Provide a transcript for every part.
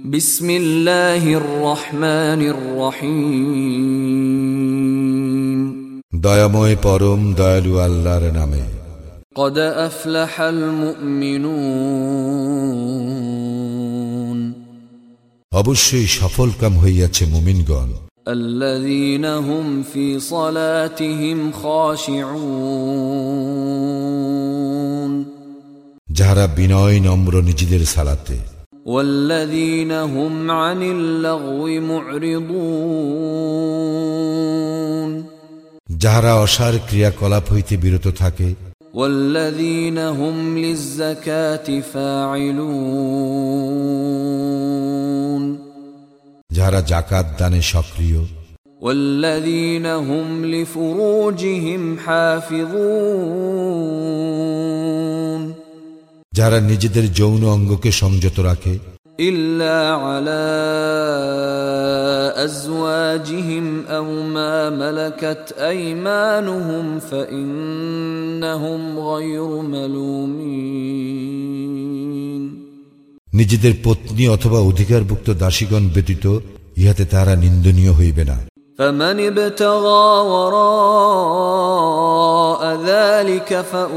বিসমিল্লাহির রহমানির রহিম। দয়াময় পরম দয়ালু আল্লাহর নামে। قد أفلح المؤمنون অবশ্যই সফলকাম হইয়াছে মুমিনগণ। الذين هم في صلاتهم خاشعون যাহারা বিনয় নম্র নিজেদের সালাতে। والذين هم عن اللغو معرضون যাহারা অসার ক্রিয়াকলাপ হইতে বিরত থাকে। والذين هم للزكاة فاعلون যাহারা যাকাত দানে সক্রিয়। والذين هم لفروجهم حافظون যারা নিজেদের যৌন অঙ্গকে সংযত রাখে। إلا على أزواجهم أو ما ملكت أيمانهم فإنهم غير ملومين নিজেদের পত্নী অথবা অধিকারভুক্ত দাসীগণ ব্যতীত ইহাতে তারা নিন্দনীয় হইবে না। فمن ابتغى وراء ذلك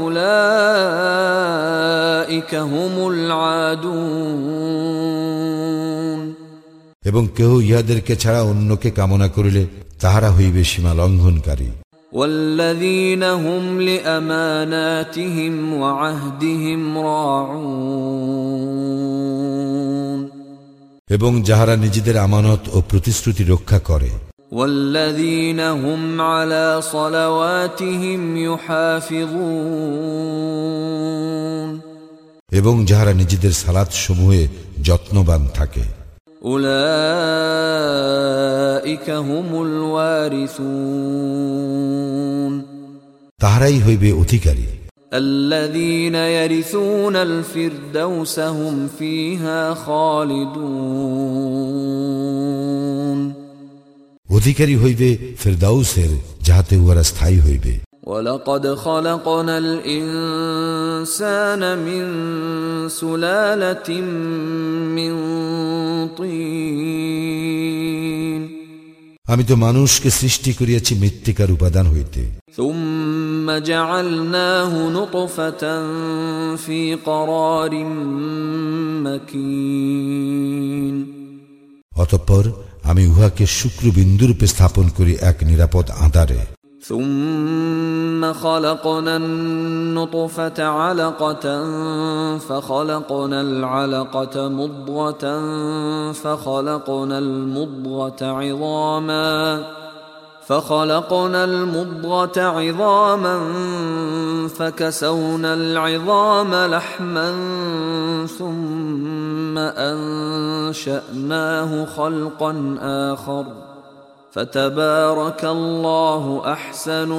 فأولئك هم العادون এবং কেহ ইহাদেরকে ছাড়া অন্যকে কামনা করিলে তাহারা হইবে সীমা লঙ্ঘনকারী। والذين هم لأماناتهم وعهدهم راعون এবং যাহারা নিজেদের আমানত ও প্রতিশ্রুতি রক্ষা করে। والذين هم على صلواتهم يحافظون এবং যাহারা নিজেদের সালাত সমূহে যত্নবান থাকে। أولئك هم الوارثون তাহারাই হইবে অধিকারী। الذين يرثون الفردوس هم فيها خالدون অধিকারী হইবে ফিরদাউসের, যাহাতে উহারা স্থায়ী হইবে। ولقد خلقنا الإنسان من سلالة من طين আমি তো মানুষকে সৃষ্টি করিয়াছি মৃত্তিকার উপাদান হইতে। ثم جعلناه نطفة في قرار مكين অতঃপর আমি উহাকে শুক্রবিন্দুরূপে স্থাপন করি এক নিরাপদ আঁধারে। ثم خلقنا النطفة علقة فخلقنا العلقة مضغة فخلقنا المضغة عظاما فكسونا العظام لحما ثم أنشأناه خلقا آخر فتبارك الله أحسن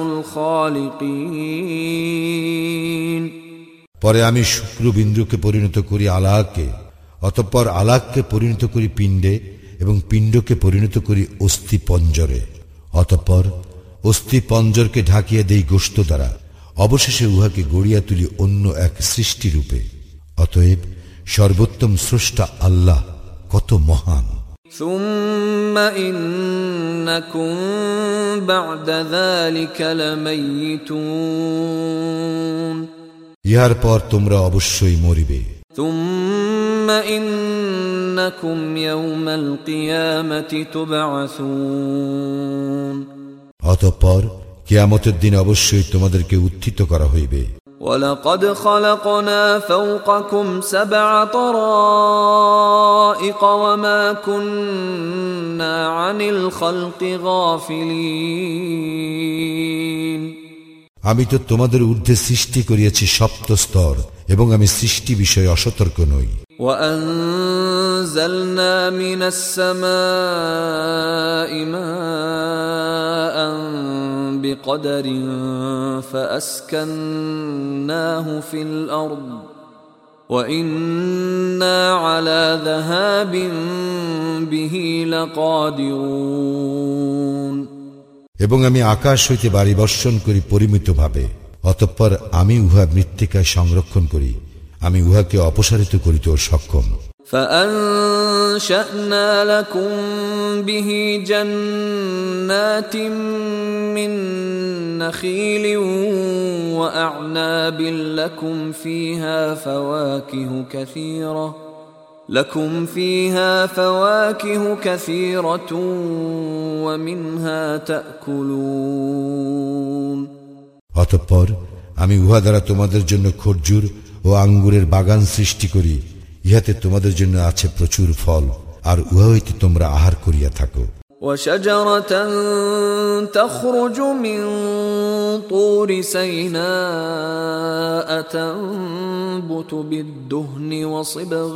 الخالقين পরে আমি শুক্রবিন্দুকে পরিণত করি আলাকে, অতঃপর আলাককে পরিণত করি পিণ্ডে এবং পিণ্ডকে পরিণত করি অস্থি পঞ্জরে, অতঃপর অস্থি পঞ্জরকে ঢাকিয়া দেই গোশত দ্বারা, অবশেষে উহাকে গড়িয়া তুলি অন্য এক সৃষ্টিরূপে। অতএব সর্বোত্তম স্রষ্টা আল্লাহ কত মহান। ثم إنكم بعد ذلك لميتون ইহার পর তোমরা অবশ্যই মরিবে। ثم إنكم يوم القيامة تبعثون অতঃপর কিয়ামতের দিন অবশ্যই তোমাদেরকে উত্থিত করা হইবে। ولقد خلقنا فوقكم 7 طرائق وما كنا عن الخلق غافلين আমি তো তোমাদের ঊর্ধ্বে সৃষ্টি করিয়াছি 7 স্তর এবং আমি সৃষ্টি বিষয়ে অসতর্ক নই। وأنزلنا من السماء ماء بقدر فأسكناه في الأرض وإنا على ذهاب به لقادرون এবং আমি আকাশ হইতে বাড়ি বর্ষণ করি পরিমিতভাবে, অতঃপর আমি উহা মৃত্তিকায় সংরক্ষণ করি, আমি উহাকে অপসারিত করিতেও সক্ষম। فأنشأنا لكم به جنات من نخيل وأعناب لكم فيها فواكه كثيرة ومنها تأكلون অতঃপর আমি উহা দ্বারা তোমাদের জন্য খরজুর ও আঙ্গুরের বাগান সৃষ্টি করি, ইহাতে তোমাদের জন্য আছে প্রচুর ফল, আর উহা হইতে তোমরা আহার করিয়া থাকো। وشجرة تخرج من طور سيناء تنبت بالدهن وصبغ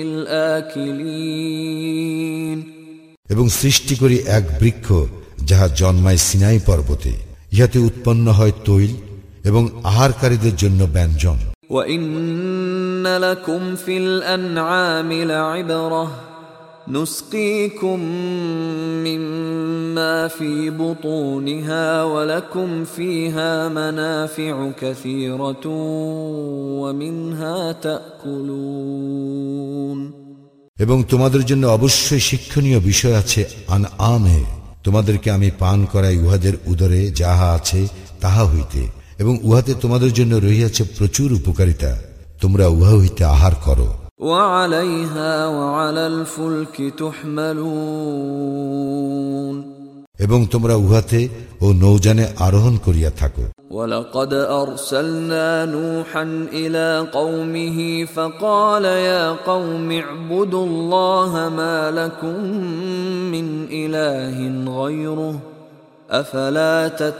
للآكلين এবং সৃষ্টি করি এক বৃক্ষ যাহা জন্মায় সিনাই পর্বতে, ইহাতে উৎপন্ন হয় তৈল এবং আহারকারীদের জন্য ব্যঞ্জন। وَإِنَّ لَكُمْ فِي الْأَنْعَامِ لَعِبْرَةً نُسْقِيكُم مِّمَّا فِي بُطُونِهَا وَلَكُمْ فِيهَا مَنَافِعُ كَثِيرَةٌ وَمِنْهَا تَأْكُلُونَ এবং তোমাদের জন্য অবশ্যই শিক্ষণীয় বিষয় আছে আনআমে, তোমাদেরকে আমি পান করাই উহাদের উদরে যাহা আছে তাহা হইতে, এবং উহাতে তোমাদের জন্য রহিয়াছে প্রচুর উপকারিতা, তোমরা উহা হইতে আহার করো। وَعَلَيْهَا وَعَلَى الْفُلْكِ تُحْمَلُونَ এবং তোমরা উহাতে ও নৌযানে আরোহণ করিয়া থাকো। وَلَقَدْ أَرْسَلْنَا نُوحًا إِلَى قَوْمِهِ فَقَالَ يَا قَوْمِ اعْبُدُوا اللَّهَ مَا لَكُمْ مِنْ إِلَٰهٍ غَيْرُهُ أَفَلَا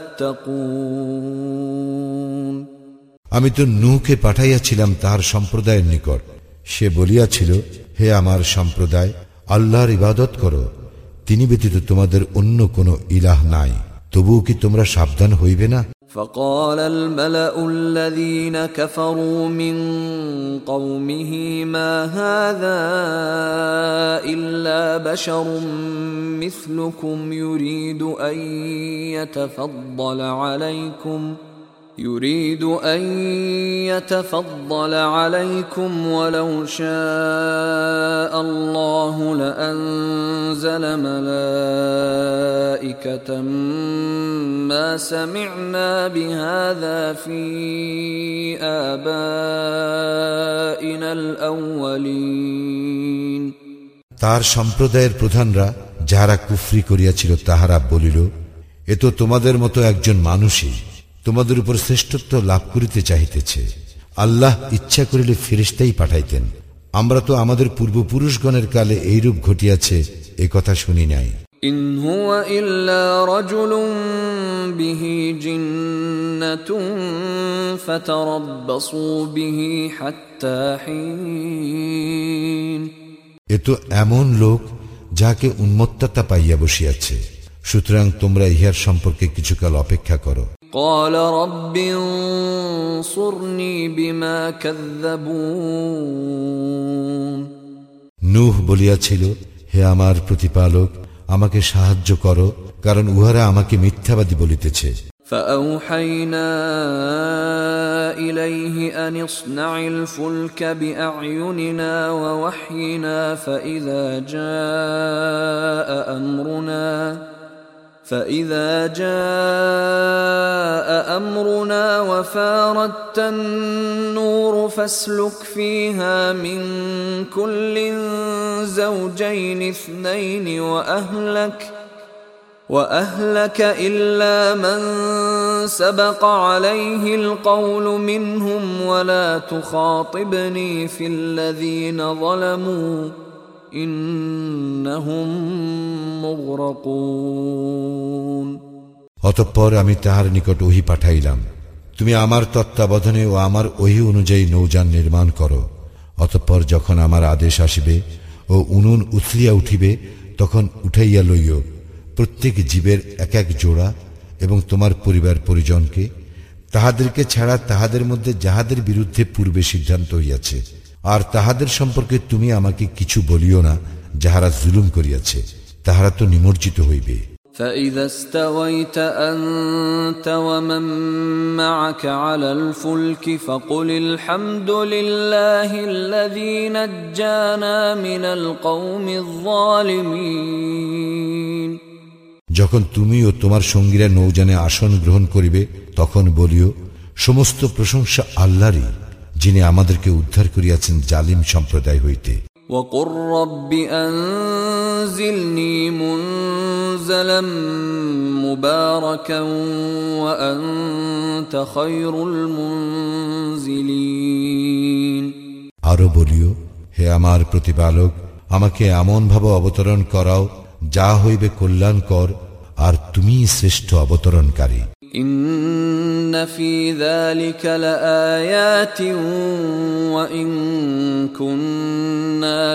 تَتَّقُونَ আমি তো নূহকে পাঠাইয়াছিলাম তাহার সম্প্রদায়ের নিকট, সে বলিয়াছিল, হে আমার সম্প্রদায়, আল্লাহর ইবাদত করো, তিনি ব্যতীত তোমাদের অন্য কোনো ইলাহ নাই, তবুও কি তোমরা সাবধান হইবে না? فقال الملأ الذين كفروا من قومه ما هذا إلا بشر مثلكم يريد أن يتفضل عليكم ولو شاء الله لأنزل ملائكة ما سمعنا بهذا في آبائنا الأولين তার সম্প্রদায়ের প্রধানরা যাহারা কুফরি করিয়াছিল তাহারা বলিল, এ তো তোমাদের মতো একজন মানুষই তোমাদের উপর শ্রেষ্ঠত্ব লাভ করিতে চাহিতেছে, আল্লাহ ইচ্ছা করিলে ফেরেশতাই পাঠাইতেন, আমরা তো আমাদের পূর্বপুরুষগণের কালে এইরূপ ঘটিয়াছে এ কথা শুনি নাই। ইন হুয়া ইল্লা রাজুলুন বিহি জিন্নাতুন ফাতারাব্বাসু বিহি হাত্তা হিন এ তো এমন লোক যাকে উন্মত্ততা পাইয়া বসিয়াছে, সুতরাং তোমরা ইহার সম্পর্কে কিছুকাল অপেক্ষা করো। قال رب انصرني بما كذبون নূহ বলিয়াছিল, হে আমার প্রতিপালক, আমাকে সাহায্য করো, কারণ উহারা আমাকে মিথ্যাবাদী বলিতেছে। فأوحينا إليه أن اصنع الفلك بأعيننا ووحينا فإذا جاء أمرنا وفاردت النور فاسلك فيها من كل زوجين اثنين وأهلك إلا من سبق عليه القول منهم ولا تخاطبني في الذين ظلموا إنهم مغرقون অতঃপর আমি তাহার নিকট ওহী পাঠাইলাম, তুমি আমার তত্ত্বাবধানে ও আমার ওহী অনুযায়ী নৌযান নির্মাণ করো। অতঃপর যখন আমার আদেশ আসিবে ও উনুন উথলিয়া উঠিবে, তখন উঠাইয়া লইও প্রত্যেক জীবের এক এক জোড়া এবং তোমার পরিবার পরিজনকে, তাহাদেরকে ছাড়া তাহাদের মধ্যে যাহাদের বিরুদ্ধে পূর্বে সিদ্ধান্ত হইয়াছে, আর তাহাদের সম্পর্কে তুমি আমাকে কিছু বলিও না যাহারা জুলুম করিয়াছে, তাহারা তো নিমজ্জিত হইবে। فإذا استويت أنت ومن معك على الفلك فقل الحمد لله الذي نجانا من القوم الظالمين যখন তুমি ও তোমার সঙ্গীরা নৌযানে আসন গ্রহণ করিবে তখন বলিও সমস্ত প্রশংসা আল্লাহরই, যিনি আমাদেরকে উদ্ধার করিয়াছেন জালিম সম্প্রদায় হইতে। وقل رب أنزلني منزلا مباركا وأنت خير المنزلين আরো বলিও, হে আমার প্রতিপালক, আমাকে এমন ভাবে অবতরণ করাও যা হইবে কল্যাণকর, আর তুমিই শ্রেষ্ঠ অবতরণকারী। إن في ذلك لآيات وإن كنا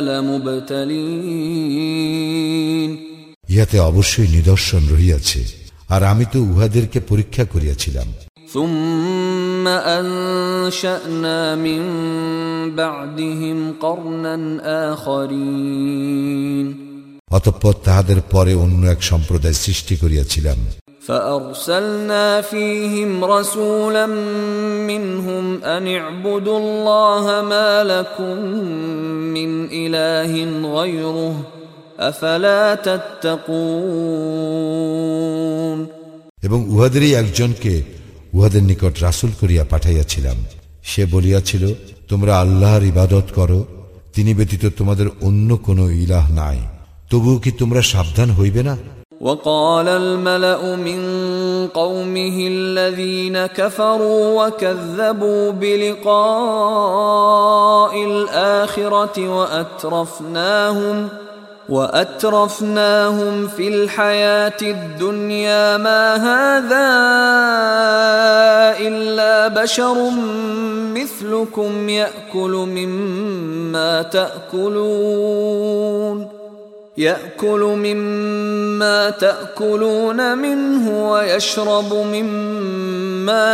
لمبتلين ইহাতে অবশ্যই নিদর্শন রহিয়াছে, আর আমি তো উহাদেরকে পরীক্ষা করিয়াছিলাম। ثم أنشأنا من بعدهم قرنا آخرين অতঃপর তাহাদের পরে অন্য এক সম্প্রদায় সৃষ্টি করিয়াছিলাম। فأرسلنا فيهم رسولا منهم أن اعبدوا الله ما لكم من إله غيره أفلا تتقون এবং উহাদেরই একজনকে উহাদের নিকট রাসূল করিয়া পাঠাইয়াছিলাম। সে বলিয়াছিল, তোমরা আল্লাহর ইবাদত করো, তিনি ব্যতীত তোমাদের অন্য কোনো ইলাহ নাই, তবুও কি তোমরা সাবধান হইবে না? وقال الملأ من قومه الذين كفروا وكذبوا بلقاء الآخرة وأترفناهم في الحياة الدنيا ما هذا إلا بشر مثلكم يأكل مما تأكلون منه ويشرب مما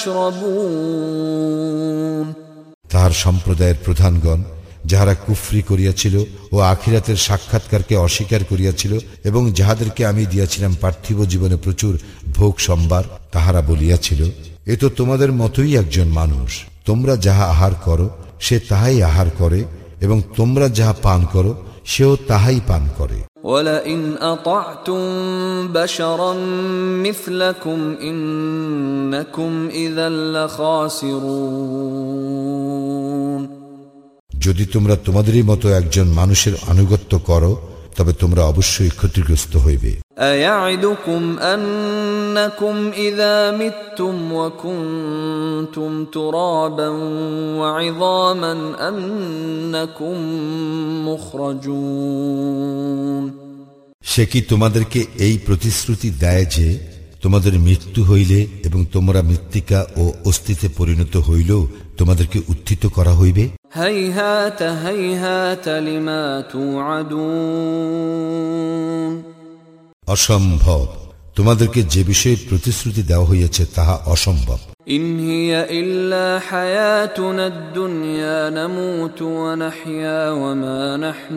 تشربون তাহার সম্প্রদায়ের প্রধানগণ যাহারা কুফরি করিয়াছিল ও আখিরাতের সাক্ষাৎকারকে অস্বীকার করিয়াছিল এবং যাহাদেরকে আমি দিয়াছিলাম পার্থিব জীবনে প্রচুর ভোগ সম্ভার, তাহারা বলিয়াছিল, এ তো তোমাদের মতোই একজন মানুষ। তোমরা যাহা আহার করো সে তাহাই আহার করে, এবং তোমরা যাহা পান করো সেও তাহাই পান করে। وَلَئِنْ أَطَعْتُمْ بَشَرًا مِثْلَكُمْ إِنَّكُمْ إِذًا لَخَاسِرُونَ যদি তোমরা তোমাদেরই মতো একজন মানুষের আনুগত্য করো তবে তোমরা অবশ্যই ক্ষতিগ্রস্ত হইবে। أَيَعِدُكُمْ أَنَّكُمْ إِذَا مِتُّمْ وَكُنْتُمْ تُرَابًا وَعِظَامًا أَنَّكُمْ مُخْرَجُونَ সে কি তোমাদেরকে এই প্রতিশ্রুতি দেয় যে তোমাদের মৃত্যু হইলে এবং তোমরা মৃত্তিকা ও অস্থিতে পরিণত হইলেও তোমাদেরকে উত্থিত করা হইবে? هيهات هيهات لما توعدون অসম্ভব, তোমাদেরকে যে বিষয়ে প্রতিশ্রুতি দেওয়া হইয়াছে তাহা অসম্ভব। إن هي إلا حياتنا الدنيا نموت ونحيا وما نحن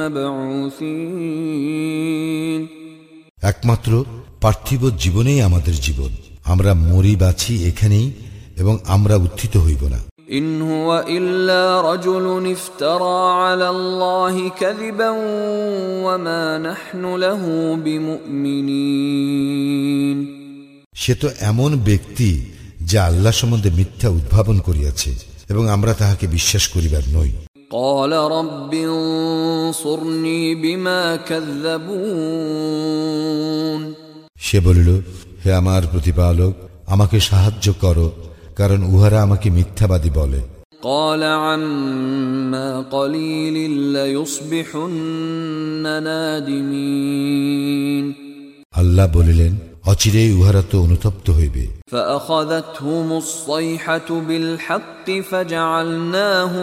بمبعوثين একমাত্র পার্থিব জীবনেই আমাদের জীবন, আমরা মরি বাঁচি এখানেই এবং আমরা উত্থিত হইব না। إن هو إلا رجل افترى على الله كذبا وما نحن له بمؤمنين সে তো এমন ব্যক্তি যে আল্লাহ সম্বন্ধে মিথ্যা উদ্ভাবন করিয়াছে এবং আমরা তাহাকে বিশ্বাস করিবার নই। قال رب انصرني بما كذبون সে বলিল, হে আমার প্রতিপালক, আমাকে সাহায্য করো, কারণ উহারা আমাকে মিথ্যাবাদী বলে। قال عما قليل ليصبحن نادمين আল্লাহ বলিলেন, অচিরেই উহারা তো অনুতপ্ত হইবে। فأخذتهم الصيحة بالحق فجعلناهم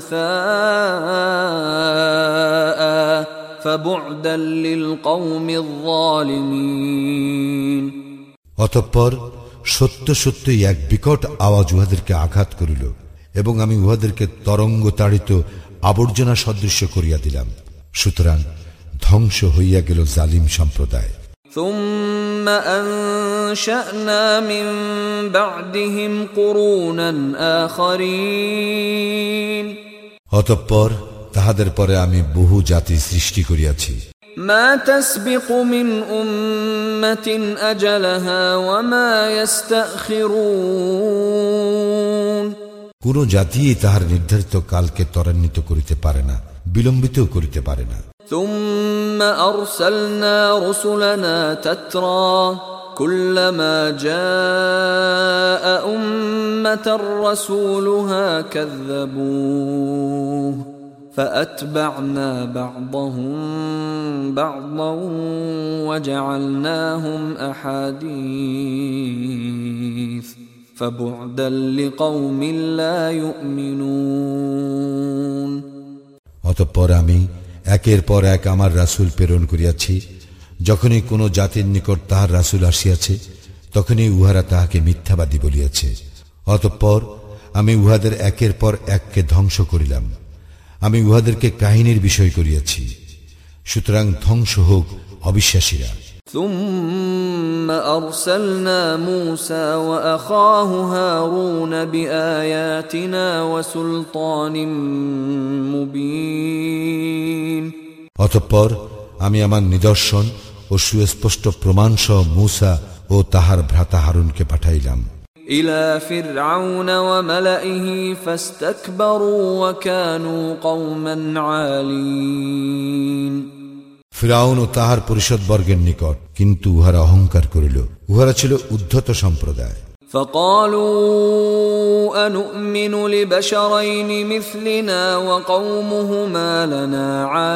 غثاء فبعدا للقوم الظالمين অতঃপর সত্য সত্যই এক বিকট আওয়াজ উহাদেরকে আঘাত করিল এবং আমি উহাদেরকে তরঙ্গ তাড়িত আবর্জনা সদৃশ্য করিয়া দিলাম। সুতরাং ধ্বংস হইয়া গেল জালিম সম্প্রদায়। ثم أنشأنا من بعدهم قرونا آخرين অতঃপর তাহাদের পরে আমি বহু জাতি সৃষ্টি করিয়াছি। ما تسبق من أمة أجلها وما يستأخرون কোন জাতি তাহার নির্ধারিত কালকে ত্বরান্বিত করিতে পারে না, বিলম্বিতও করিতে পারে না। ثم أرسلنا رسلنا تترى كلما جاء أمة رسولها كذبوه فأتبعنا بعضهم بعضا وجعلناهم أحاديث فبعدا لقوم لا يؤمنون অতঃপর আমি একের পর এক আমার রাসূল প্রেরণ করিয়াছি। যখনই কোন জাতির নিকট তাহার রাসূল আসিয়াছে, তখনই উহারা তাহাকে মিথ্যাবাদী বলিয়াছে। অতঃপর আমি উহাদের একের পর এককে ধ্বংস করিলাম। আমি উহাদেরকে কাহিনীর বিষয় করিয়াছি। সুতরাং ধ্বংস হোক অবিশ্বাসীরা। ثم أرسلنا موسى وأخاه هارون بآياتنا وسلطان مبين অতঃপর আমি আমার নিদর্শন ও সুস্পষ্ট প্রমাণসহ মূসা ও তাহার ভ্রাতা হারুনকে পাঠাইলাম إلى فرعون وملئه فاستكبروا وكانوا قوما عالين ফিরাউন ও তাহার পরিষদবর্গের নিকট, কিন্তু উহারা অহংকার করিল। উহারা ছিল উদ্ধত সম্প্রদায়। فقالوا أنؤمن لبشرين مثلنا وقومهما لنا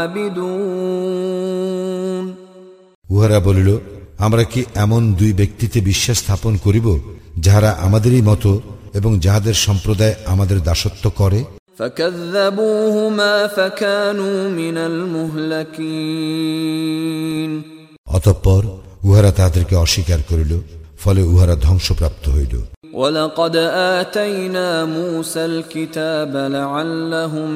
عابدون উহারা বলিল, আমরা কি এমন দুই ব্যক্তিতে বিশ্বাস স্থাপন করিব যাহারা আমাদেরই মতো এবং যাহাদের সম্প্রদায় আমাদের দাসত্ব করে? فكذبوهما فكانوا من المهلكين অতঃপর উহারা তাহাদেরকে অস্বীকার করিল, ফলে উহারা ধ্বংসপ্রাপ্ত হইল। ولقد آتينا موسى الكتاب لعلهم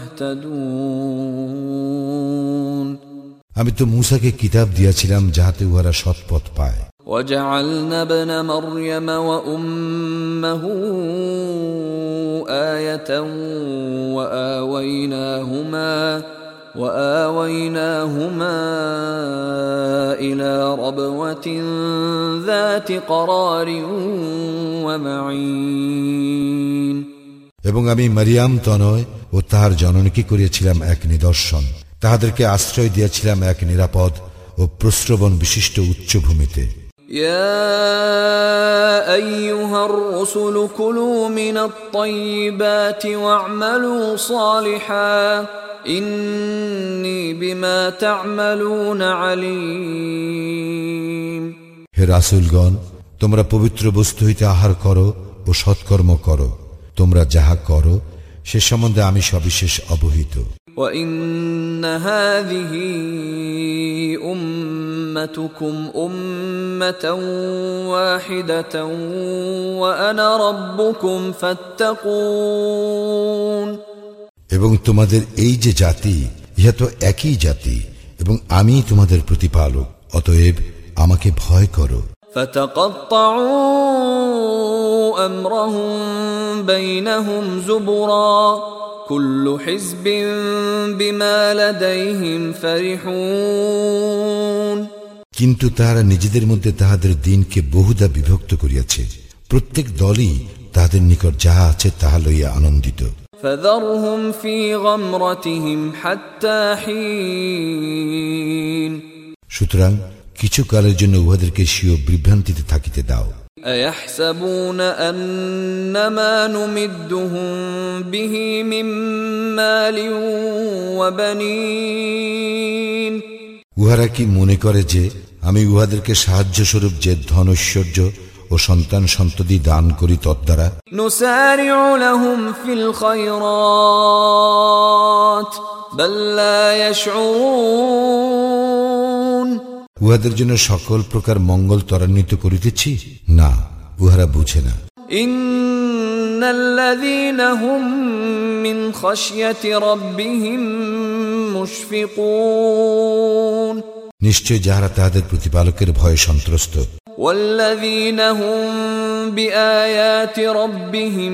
يهتدون আমি তো মূসাকে কিতাব দিয়াছিলাম যাহাতে উহারা সৎপথ পায়। وجعلنا ابن مريم وأمه آية وآويناهما إلى ربوة ذات قرار ومعين এবং আমি মারিয়াম তনয় ও তাহার জননীকে করিয়াছিলাম এক নিদর্শন, তাহাদেরকে আশ্রয় দিয়াছিলাম এক নিরাপদ ও প্রশ্রবণ বিশিষ্ট উচ্চভূমিতে। يا أيها الرسل كلوا من الطيبات واعملوا صالحا إني بما تعملون عليم হে রাসূলগণ, তোমরা পবিত্র বস্তু হইতে আহার করো ও সৎকর্ম করো। তোমরা যাহা করো সে সম্বন্ধে আমি সবিশেষ অবহিত। وَإِنَّ هَذِهِ أُمَّتُكُمْ أُمَّةً وَاحِدَةً وَأَنَا رَبُّكُمْ فَاتَّقُونِ এবং তোমাদের এই যে জাতি, ইহা তো একই জাতি এবং আমি তোমাদের প্রতিপালক, অতএব আমাকে ভয় করো। فَتَقَطَّعُوا أَمْرَهُمْ بَيْنَهُمْ زُبُرًا كُلُّ حِزْبٍ بِمَا لَدَيْهِمْ فَرِحُونَ কিন্তু তাহারা নিজেদের মধ্যে তাহাদের দিনকে বহুদা বিভক্ত করিয়াছে। প্রত্যেক দলই তাহাদের নিকট যাহা আছে তাহা লইয়া আনন্দিত। فَذَرْهُمْ فِي غَمْرَتِهِمْ حَتَّى حِينٍ সুতরাং কিছু কালের জন্য উহাদেরকে স্বীয় বিভ্রান্তিতে থাকিতে দাও। أَيَحْسَبُونَ أَنَّمَا نُمِدُّهُم بِهِ مِن مَّالٍ وَبَنِينَ উহারা কি মনে করে যে আমি উহাদেরকে সাহায্য স্বরূপ যে ধন ঐশ্বর্য ও সন্তান সন্ততি দান করি তদ্বারা نُسَارِعُ لَهُمْ فِي الْخَيْرَاتِ بَل لَّا يَشْعُرُونَ উহাদের জন্য সকল প্রকার মঙ্গল ত্বরান্বিত করিতেছি? না, উহারা বুঝে না। إِنَّ الَّذِينَ هُمْ مِنْ خَشْيَةِ رَبِّهِمْ مُشْفِقُونَ নিশ্চয় যাহারা তাহাদের প্রতিপালকের ভয়ে সন্ত্রস্ত। والذين هم بآيات ربهم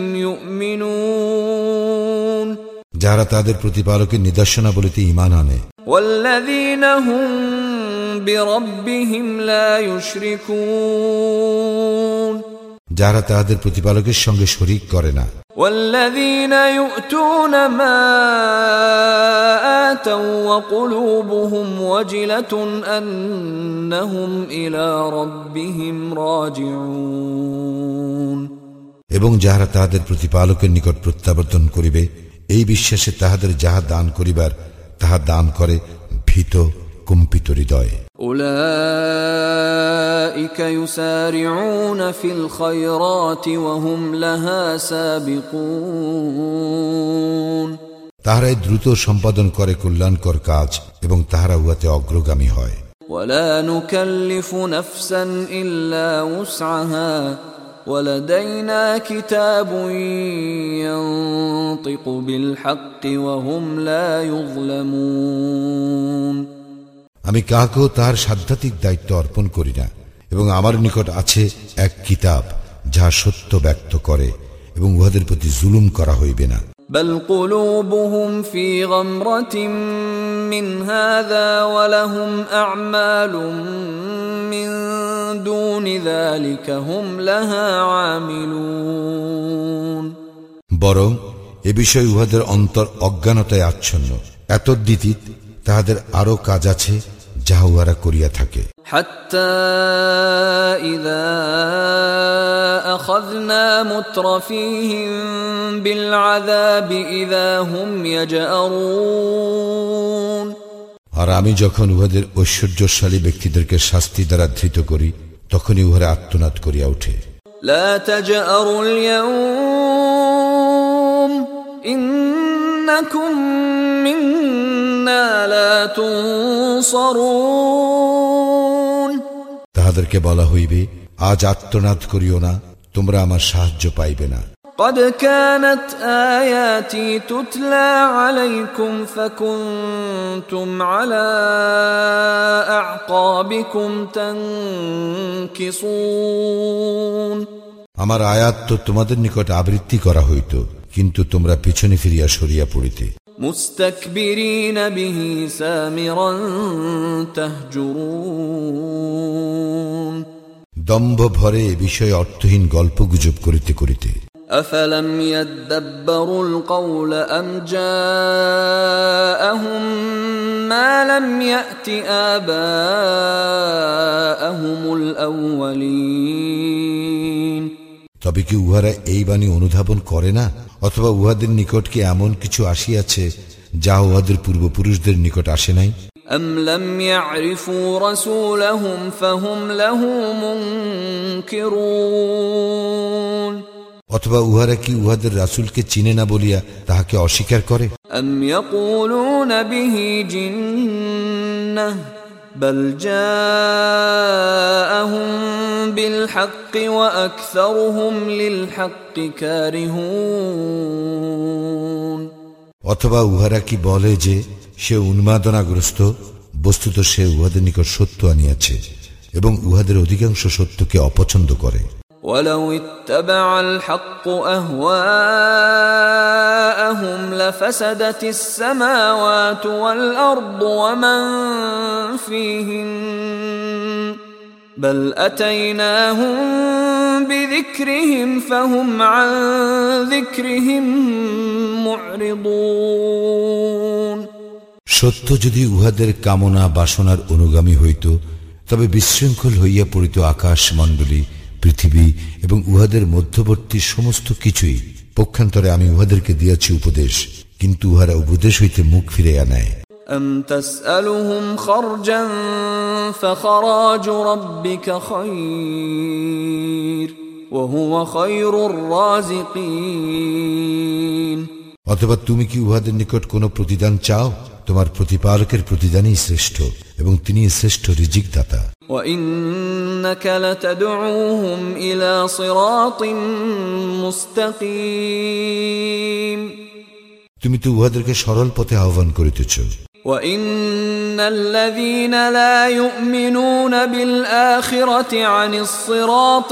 يؤمنون যাহারা তাদের প্রতিপালকের নিদর্শনাবলীতে ঈমান আনে। والذين هم بربهم لا يشركون যাহারা তাদের প্রতিপালকের সঙ্গে শরীক করে না। والذين يؤتون ما آتوا وقلوبهم وجلة أنهم إلى ربهم راجعون এবং যাহারা তাদের প্রতিপালকের নিকট প্রত্যাবর্তন করিবে এই বিশ্বাসে তাহাদের যাহা দান করিবার তাহা দান করে ভীত কম্পিত হৃদয়ে। أولئك يسارعون في الخيرات وهم لها سابقون তাহারাই দ্রুত সম্পাদন করে কল্যাণকর কাজ এবং তাহারা উহাতে অগ্রগামী হয়। ولا نكلف نفسا إلا وسعها ولدينا كتاب ينطق بالحق وهم لا يظلمون আমি কাহাকেও তাহার সাধ্যাত্মিক দায়িত্ব অর্পণ করি না এবং আমার নিকট আছে এক কিতাব যাহা সত্য ব্যক্ত করে এবং উহাদের প্রতি জুলুম করা হইবে না। بل قلوبهم في غمرة من هذا ولهم أعمال من دون ذلك هم لها عاملون বরং এ বিষয়ে উহাদের অন্তর অজ্ঞানতায় আচ্ছন্ন, এতদ্ব্যতীত তাহাদের আরো কাজ আছে যাহা উহারা করিয়া থাকে। حتى إذا أخذنا مترفيهم بالعذاب إذا هم يجأرون আর আমি যখন উহাদের ঐশ্বর্যশালী ব্যক্তিদেরকে শাস্তি দ্বারা ধৃত করি তখনই উহারা আর্তনাদ করিয়া ওঠে। لا تجأروا اليوم إنكم منا لا تنصرون তাহাদেরকে বলা হইবে, আজ আর্তনাদ করিও না, তোমরা আমার সাহায্য পাইবে না। قد كانت آياتي تتلى عليكم فكنتم على أعقابكم تنكصون আমার আয়াত তো তোমাদের নিকট আবৃত্তি করা হইত, কিন্তু তোমরা পিছনে ফিরিয়া সরিয়া পড়িতে। মুস্তাকবিরিন বিহি সামিরান তাহজুরুন দম্ভ ভরে এ বিষয়ে অর্থহীন গল্পগুজব করিতে করিতে। أفلم يدبروا القول أم جاءهم ما لم يأت آباءهم الأولين তবে কি উহারা এই বাণী অনুধাবন করে না, অথবা উহাদের নিকট কি এমন কিছু আসিয়াছে যা উহাদের পূর্বপুরুষদের নিকট আসে নাই? أم لم يعرفوا رسولهم فهم له منكرون অথবা উহারা কি উহাদের রাসূলকে চিনে না বলিয়া তাহাকে অস্বীকার করে? أم يقولون به جنة بل جاءهم بالحق وأكثرهم للحق كارهون অথবা উহারা কি বলে যে সে উন্মাদনাগ্রস্ত, বস্তুত সে উহাদের নিকট সত্য আনিয়াছে এবং উহাদের অধিকাংশ সত্যকে অপছন্দ করে। ولو اتبع الحق أهواءهم لفسدت السماوات والأرض ومن فيهن بل أتيناهم بذكرهم فهم عن ذكرهم معرضون সত্য যদি উহাদের কামনা বাসনার অনুগামী হইত তবে বিশৃঙ্খল হইয়া পড়িত আকাশ মণ্ডলী, পৃথিবী এবং উহাদের মধ্যবর্তী সমস্ত কিছুই। পক্ষান্তরে আমি উহাদেরকে দিয়াছি উপদেশ, কিন্তু উহারা উপদেশ হইতে মুখ ফিরাইয়া নেয়। أم تسألهم خرجا فخراج ربك خير وهو خير الرازقين অথবা তুমি কি উহাদের নিকট কোনো প্রতিদান চাও? তোমার প্রতিপালকের প্রতিদানই শ্রেষ্ঠ এবং তিনি শ্রেষ্ঠ রিজিক দাতা। وإنك لتدعوهم إلى صراط مستقيم তুমি তো উহাদেরকে সরল পথে আহ্বান করিতেছ। وَإِنَّ الَّذِينَ لَا يُؤْمِنُونَ بِالْآخِرَةِ عَنِ الصِّرَاطِ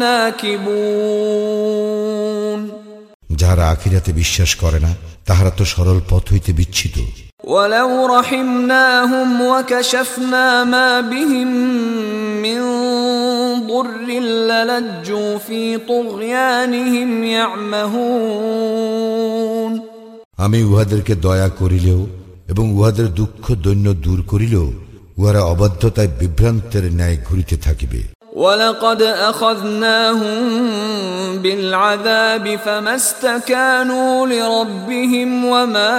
لَنَاكِبُونَ যারা আখিরাতে বিশ্বাস করে না তাহারা তো সরল পথ হইতে বিচ্ছিত। وَلَوْ رَحِمْنَاهُمْ وَكَشَفْنَا مَا بِهِمْ مِنْ ضُرٍّ لَلَجُّوا فِي طُغْيَانِهِمْ يَعْمَهُونَ আমি উহাদেরকে দয়া করিলেও এবং উহাদের দুঃখ দৈন্য দূর করিলেও উহারা অবাধ্যতায় বিভ্রান্তের ন্যায় ঘুরিতে থাকিবে। وَلَقَدْ أَخَذْنَاهُمْ بِالْعَذَابِ فَمَا اسْتَكَانُوا لِرَبِّهِمْ وَمَا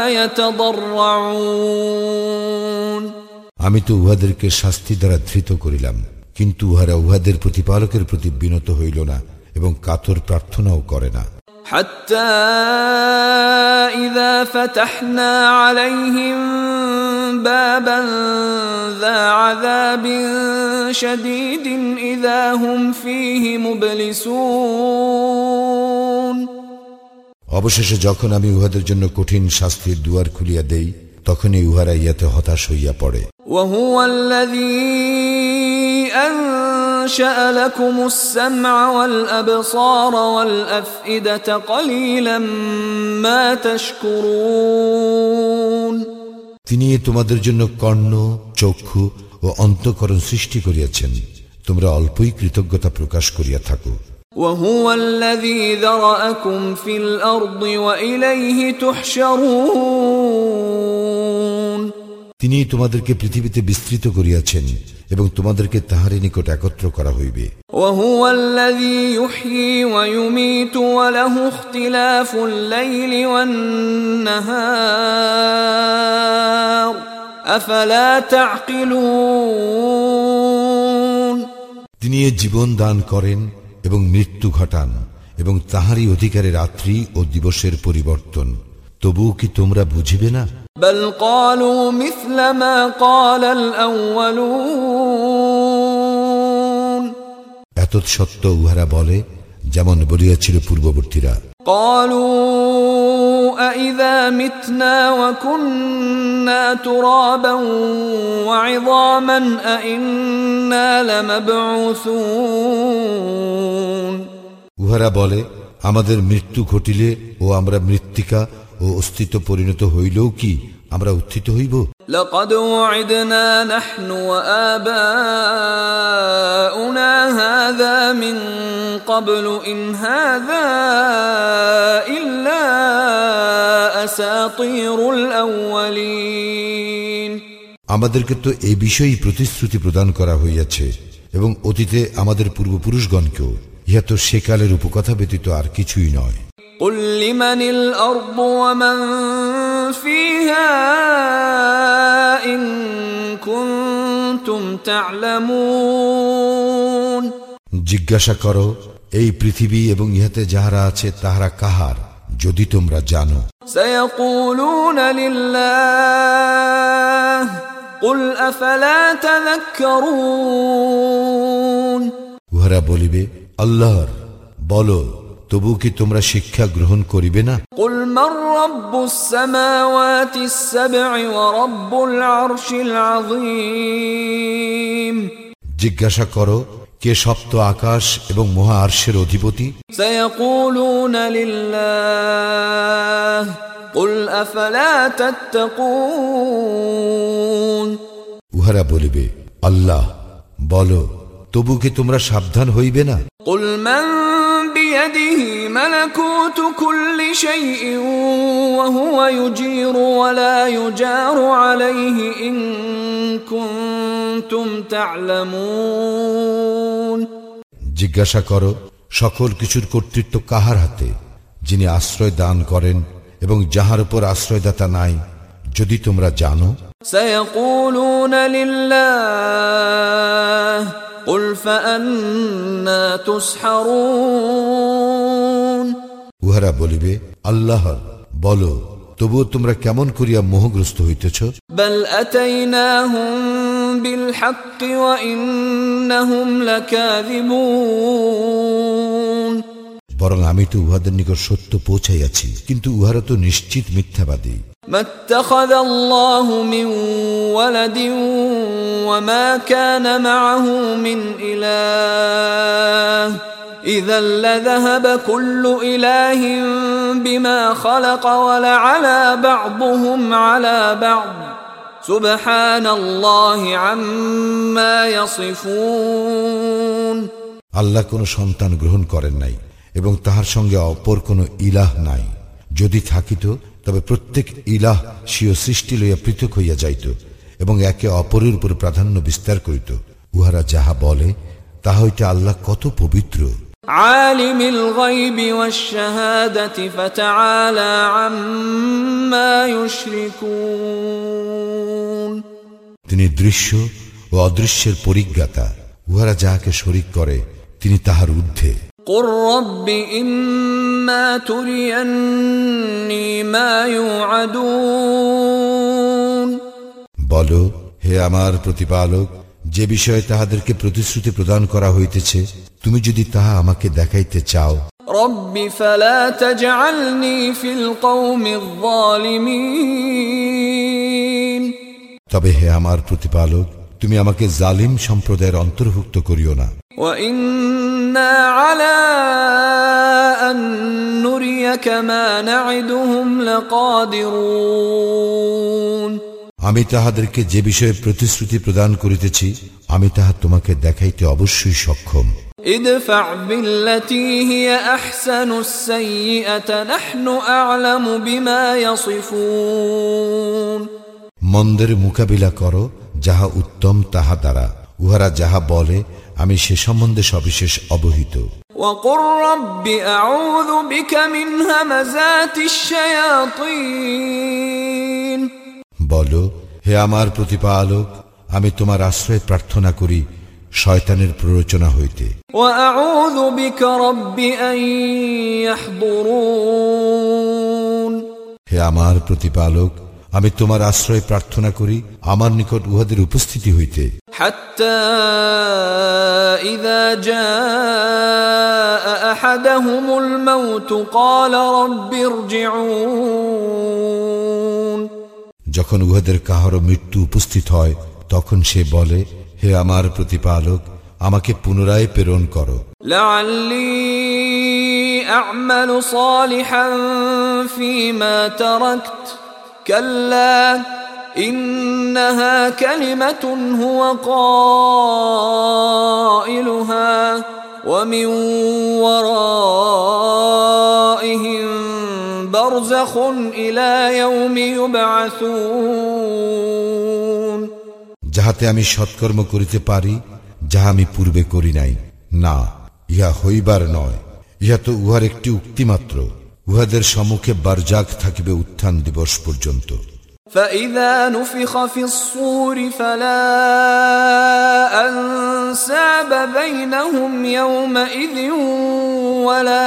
يَتَضَرَّعُونَ আমি তো উহাদেরকে শাস্তি দ্বারা ধৃত করিলাম, কিন্তু উহারা উহাদের প্রতিপালকের প্রতি বিনত হইল না এবং কাতর প্রার্থনাও করে না। حتى إذا فتحنا عليهم بابا ذا عذاب شديد إذا هم فيه مبلسون অবশেষে যখন আমি উহাদের জন্য কঠিন শাস্তির দুয়ার খুলিয়া দেই তখনই উহারা ইহাতে হতাশ হইয়া পড়ে। وهو الذي أنشأ لكم السمع والأبصار والأفئدة قليلا ما تشكرون তিনি তোমাদের জন্য কর্ণ, চক্ষু ও অন্তঃকরণ সৃষ্টি করিয়াছেন, তোমরা অল্পই কৃতজ্ঞতা প্রকাশ করিয়া থাকো। وهو الذي ذرأكم في الأرض وإليه تحشرون তিনি তোমাদেরকে পৃথিবীতে বিস্তৃত করিয়াছেন এবং তোমাদেরকে তাহারই নিকট একত্র করা হইবে। وهو الذي يحيي ويميت وله اختلاف الليل والنهار أفلا تعقلون তিনি জীবন দান করেন এবং মৃত্যু ঘটান এবং তাহারই অধিকারে রাত্রি ও দিবসের পরিবর্তন, তবুও কি তোমরা বুঝিবে না? بل قالوا مثل ما قال الأولون এতৎসত্ত্ব উহারা বলে যেমন বলিয়াছিল পূর্ববর্তীরা। قالوا أإذا متنا وكنا ترابا وعظاما أإنا لمبعوثون উহারা বলে আমাদের মৃত্যু ঘটিলে ও আমরা মৃত্তিকা ও অস্তিত্ব পরিণত হইলেও কি আমরা উত্থিত হইব? لقد وعدنا نحن وآباؤنا هذا من قبل إن هذا إلا أساطير الأولين আমাদেরকে তো এই বিষয়েই প্রতিশ্রুতি প্রদান করা হইয়াছে এবং অতীতে আমাদের পূর্বপুরুষগণকেও, ইহা তো সেকালের উপকথা ব্যতীত আর কিছুই নয়। قل لمن الأرض ومن فيها إن كنتم تعلمون জিজ্ঞাসা করো এই পৃথিবী এবং ইহাতে যাহারা আছে তাহারা কাহার, যদি তোমরা জানো। سيقولون لله قل أفلا تذكرون উহারা বলিবে আল্লাহর, বলো তবু কি তোমরা শিক্ষা গ্রহণ করিবে না? قل من رب السماوات السبع ورب العرش العظيم জিজ্ঞাসা করো কে সপ্ত আকাশ এবং মহা আরশের অধিপতি? سيقولون لله قل أفلا تتقون উহারা বলিবে আল্লাহ, বলো তবু কি তোমরা সাবধান হইবে না? قل من بيده ملكوت كل شيء وهو يجير ولا يجار عليه إن كنتم تعلمون জিজ্ঞাসা করো সকল কিছুর কর্তৃত্ব কাহার হাতে, যিনি আশ্রয় দান করেন এবং যাহার উপর আশ্রয়দাতা নাই, যদি তোমরা জানো। سيقولون لله قل فأنا تسحرون উহারা বলিবে আল্লাহ, বলো তবুও তোমরা কেমন করিয়া মোহগ্রস্ত হইতেছ? بل أتيناهم بالحق وإنهم لكاذبون বরং আমি তো উহাদের নিকট সত্য পৌঁছাইয়াছি, কিন্তু উহারা তো নিশ্চিত মিথ্যাবাদী। ما اتخذ الله من ولد وما كان معه من إله إذا لذهب كل إله بما خلق ولعلى بعضهم على بعض سبحان الله عما يصفون আল্লাহ কোনো সন্তান গ্রহণ করেন নাই এবং তাহার সঙ্গে অপর কোনো ইলাহ নাই। যদি থাকিত তবে প্রত্যেক ইলাহ স্বীয় সৃষ্টি লইয়া পৃথক হইয়া যাইত এবং একে অপরের উপর প্রাধান্য বিস্তার করিত। উহারা যাহা বলে তাহা হইতে আল্লাহ কত পবিত্র। আলিমিল গায়বি ওয়াশ শাহাদাতি ফাতাআলা আম্মা ইউশরিকুন, তিনি দৃশ্য ও অদৃশ্যের পরিজ্ঞাতা। উহারা যাহাকে শরীক করে তিনি তাহার ঊর্ধ্বে। قل رب إما تريني ما يوعدون, বলো, হে আমার প্রতিপালক, যে বিষয়ে তাহাদেরকে প্রতিশ্রুতি প্রদান করা হইতেছে তুমি যদি তাহা আমাকে দেখাইতে চাও। رب فلا تجعلني في القوم الظالمين, তবে হে আমার প্রতিপালক, তুমি আমাকে জালিম সম্প্রদায়ের অন্তর্ভুক্ত করিও না। وإنا على أن نريك ما نعدهم لقادرون, আমি তাহাদেরকে যে বিষয়ে প্রতিশ্রুতি প্রদান করিতেছি আমি তাহা তোমাকে দেখাইতে অবশ্যই সক্ষম। ادفع بالتي هي أحسن السيئة نحن أعلم بما يصفون, মন্দের মোকাবিলা করো যাহা উত্তম তাহা দ্বারা। উহারা যাহা বলে আমি সে সম্বন্ধে সবিশেষ অবহিত। وقل رب أعوذ بك من همزات الشياطين, বলো, হে আমার প্রতিপালক, আমি তোমার আশ্রয় প্রার্থনা করি শয়তানের প্ররোচনা হইতে। وأعوذ بك رب أن يحضرون, হে আমার প্রতিপালক, আমি তোমার আশ্রয় প্রার্থনা করি আমার নিকট উহাদের উপস্থিতি হইতে। حتى إذا جاء أحدهم الموت قال رب ارجعون, যখন উহাদের কাহারও মৃত্যু উপস্থিত হয় তখন সে বলে, হে আমার প্রতিপালক, আমাকে পুনরায় প্রেরণ করো। لعلي أعمل صالحا فيما تركت كلا إنها كلمة هو قائلها ومن ورائهم برزخ إلى يوم يبعثون, যাহাতে আমি সৎকর্ম করিতে পারি যাহা আমি পূর্বে করি নাই। না, ইহা হইবার নয়, ইহা তো উহার একটি উক্তি মাত্র। উহাদের সম্মুখে বারজাক থাকিবে উত্থান দিবস পর্যন্ত। فإذا نفخ في الصور فلا أنساب بينهم يومئذ ولا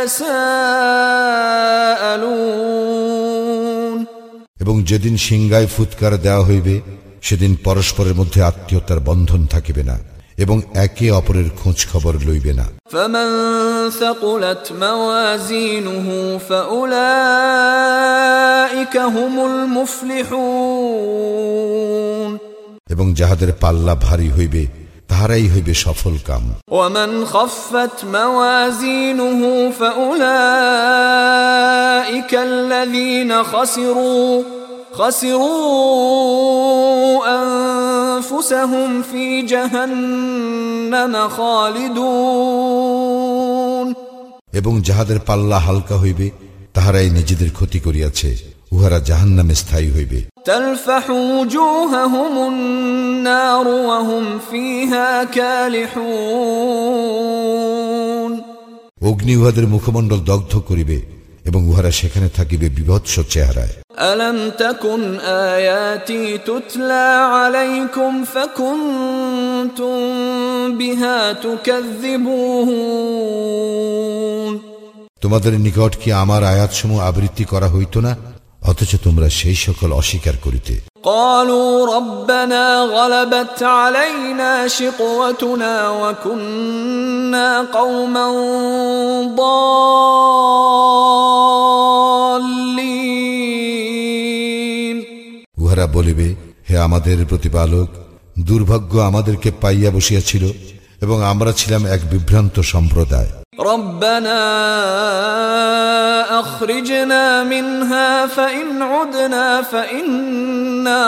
يتساءلون, এবং যেদিন সিংগায় ফুৎকার দেওয়া হইবে সেদিন পরস্পরের মধ্যে আত্মীয়তার বন্ধন থাকিবে না এবং একে অপরের খোঁজ খবর লইবে না। فمن ثقلت موازينه فأولئك هم المفلحون, এবং যাহাদের পাল্লা ভারী হইবে তাহারাই হইবে সফল কাম। ومن خفت موازينه فأولئك الذين خسروا أنفسهم في جهنم خالدون, এবং যাহাদের পাল্লা হালকা হইবে তাহারাই নিজেদের ক্ষতি করিয়াছে, উহারা জাহান্নামে স্থায়ী হইবে। تلفح وجوههم النار وهم فيها كالحون, অগ্নি উহাদের মুখমণ্ডল দগ্ধ করিবে এবং উহারা সেখানে থাকিবে বিভৎস চেহারায়। ألم تكن آياتي تتلى عليكم فكنتم بها تكذبون, তোমাদের নিকট কি আমার আয়াতসমূহ আবৃত্তি করা হইত না, অথচ তোমরা সেই সকল অস্বীকার করিতে। قالوا ربنا غلبت علينا شقوتنا وكنا قوما ضالين, বলিবে, হে আমাদের প্রতিপালক, দুর্ভাগ্য আমাদেরকে পাইয়া বসিয়াছিল এবং আমরা ছিলাম এক বিভ্রান্ত সম্প্রদায়। রব্বানা আখরিজনা মিনহা ফাইন উদনা ফাইন্না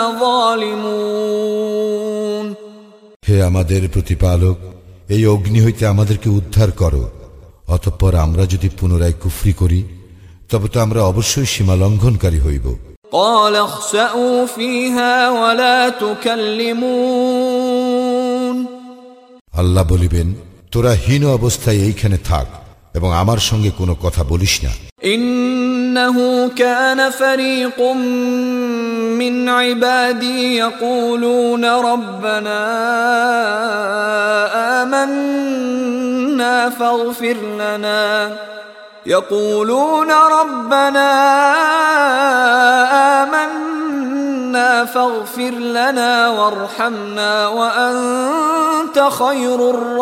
যালিমুন। হে আমাদের প্রতিপালক, এই অগ্নি হইতে আমাদেরকে উদ্ধার করো, অতঃপর আমরা যদি পুনরায় কুফরি করি তবে তো আমরা অবশ্যই সীমা লঙ্ঘনকারী হইব। قال اخسأوا فيها ولا تكلمون। আল্লাহ বলিবেন, তোরা হীন অবস্থায় এইখানে থাক এবং আমার সঙ্গে কোনো কথা বলিস না। ইন্নাহু কানা ফারীকুম মিন ইবাদি ইয়াকুলুনা রাব্বানা আমান্না ফাগফির লানা يقولون ربنا آمنا فاغفر لنا وارحمنا وأنت خير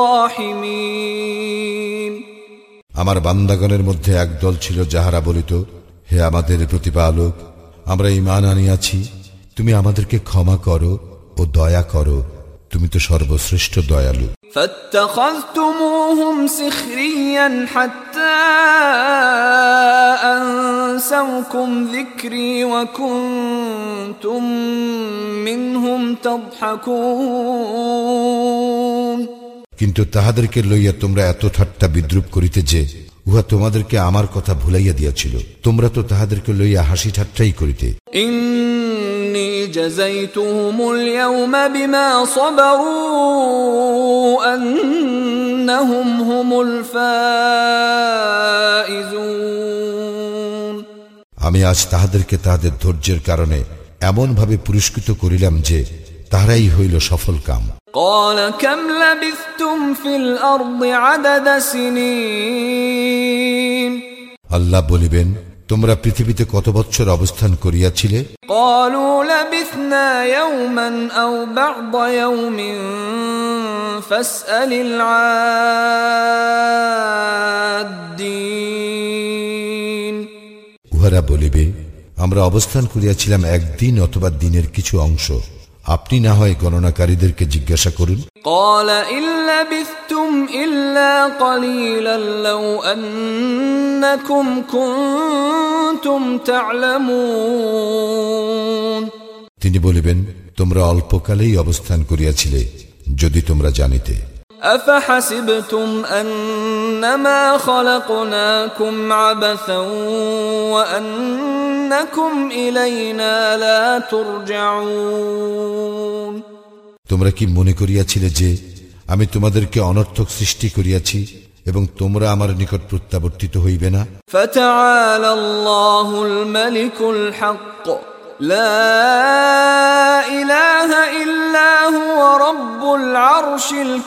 الراحمين। আমার বান্দাগণের মধ্যে একদল ছিল যাহারা বলিত, হে আমাদের প্রতিপালক, আমরা ঈমান আনিয়াছি, তুমি আমাদেরকে ক্ষমা করো ও দয়া করো, তুমি তো সর্বশ্রেষ্ঠ দয়ালু। فاتخذتموهم سخريا حتى أنسوكم ذكري وكنتم منهم تضحكون। কিন্তু তাহাদেরকে লইয়া তোমরা এত ঠাট্টা বিদ্রুপ করিতে যে উহা তোমাদেরকে আমার কথা ভুলাইয়া দিয়াছিল, তোমরা তো তাহাদেরকে লইয়া হাসি ঠাট্টাই করিতে। إني جزيتهم اليوم بما صبروا أنهم هم الفائزون। আমি আজ তাহাদেরকে তাহাদের ধৈর্যের কারণে এমন ভাবে পুরস্কৃত করিলাম যে তাহারাই হইল সফল কাম। قال كم لبثتم في الأرض عدد سنين। আল্লাহ বলিবেন, তোমরা পৃথিবীতে কত বৎসর অবস্থান করিয়াছিলে? قالوا لبثنا يوما أو بعض يوم فاسأل العادين। উহারা বলিবে, আমরা অবস্থান করিয়াছিলাম একদিন অথবা দিনের কিছু অংশ, আপনি না হয় গণনাকারীদেরকে জিজ্ঞাসা করুন। قال إن لبثتم إلا قليلا لو أنكم كنتم تعلمون। তিনি বলিবেন, তোমরা অল্পকালেই অবস্থান করিয়াছিলে যদি তোমরা জানিতে। أفحسبتم أنما خلقناكم عبثا وأنكم إلينا لا ترجعون। তোমরা কি মনে করিয়াছিলে যে আমি তোমাদেরকে অনর্থক সৃষ্টি করিয়াছি এবং তোমরা আমার নিকট প্রত্যাবর্তিত হইবে না? فتعالى الله الملك الحق لا إله إلا هو رب العرش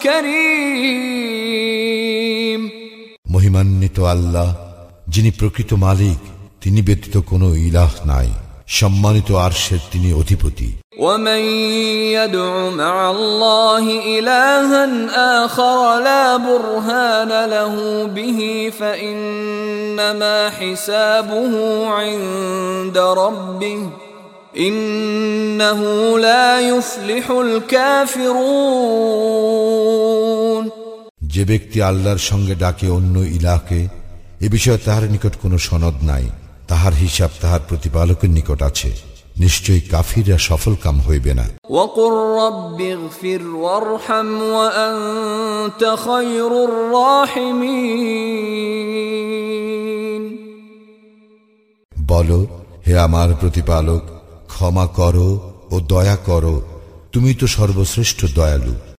الكريم। মহিমান্বিত আল্লাহ, যিনি প্রকৃত মালিক, তিনি ব্যতীত কোনো ইলাহ নাই, সম্মানিত আরশের তিনি অধিপতি। ومن يدع مع الله إلها آخر لا برهان له به فإنما حسابه عند ربه إنه لا يفلح الكافرون। যে ব্যক্তি আল্লাহর সঙ্গে ডাকে অন্য ইলাহকে, এ বিষয়ে তাহার নিকট কোনো সনদ নাই, তাহার হিসাব তাহার প্রতিপালকের নিকট আছে, নিশ্চয়ই কাফিররা সফল কাম হইবে না। وقل رب اغفر وارحم وأنت خير الراحمين। বলো, হে আমার প্রতিপালক, ক্ষমা করো ও দয়া করো, তুমি তো সর্বশ্রেষ্ঠ দয়ালু।